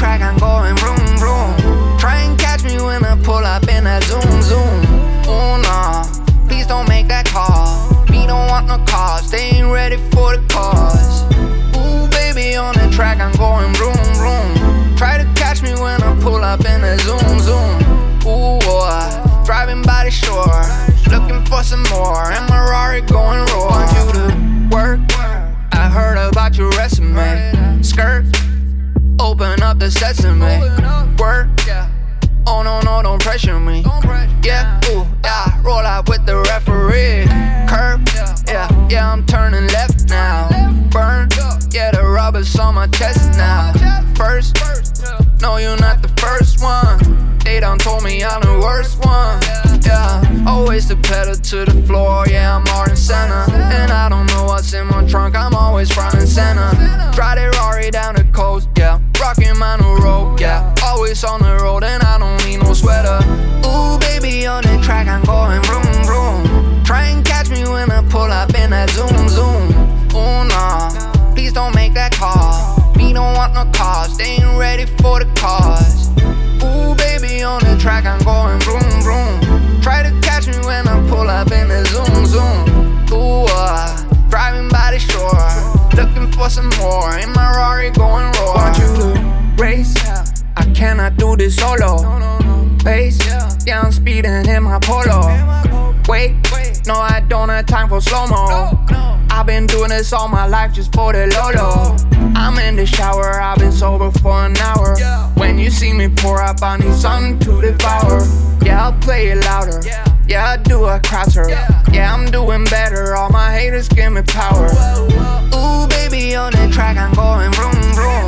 track, I'm going vroom, vroom. Try and catch me when I pull up in that zoom, zoom. Oh nah, please don't make that call. Me don't want no cause, they ain't ready for the cause. Ooh, baby, on the track, I'm going vroom, vroom. Try to catch me when I pull up in that zoom, zoom. Ooh, boy, driving by the shore, looking for some more, and my Rari going raw. Want you to work, I heard about your resume. Skirt, open up the sesame. Work, oh no, no, don't pressure me. Yeah, ooh, yeah, roll out with the referee. Curb, yeah, I'm turning left now. Burn, yeah, the rubber's on my chest now. First, no, you're not the first one. They done told me I'm the worst one. Yeah, always the pedal to the floor, yeah, I'm more than center. And I don't know what's in my trunk, I'm always front and center. Drive that Rari down the coast, yeah, rocking my new road, yeah. Always on the road and I don't need no sweater. Ooh, baby, on the track, I'm going vroom, vroom. Try and catch me when I pull up in that zoom, zoom. Ooh, nah, please don't make that call. Me don't want no cause, they ain't ready for the cause. Ooh, baby, on the track, I'm going vroom, vroom. Try to catch me when I pull up in the zoom, zoom. Ooh, driving by the shore, looking for some more, in my Rari going roar. Want you to race, I cannot do this solo. Pace, yeah, I'm speeding in my polo. Wait, no, I don't have time for slow-mo. I've been doing this all my life just for the Lolo. I'm in the shower, I've been sober for an hour. When you see me pour up, I need something to devour. Yeah, I'll play it louder. Yeah, I do a crosser. Yeah, I'm doing better, all my haters give me power. Ooh, baby, on the track, I'm going vroom, vroom.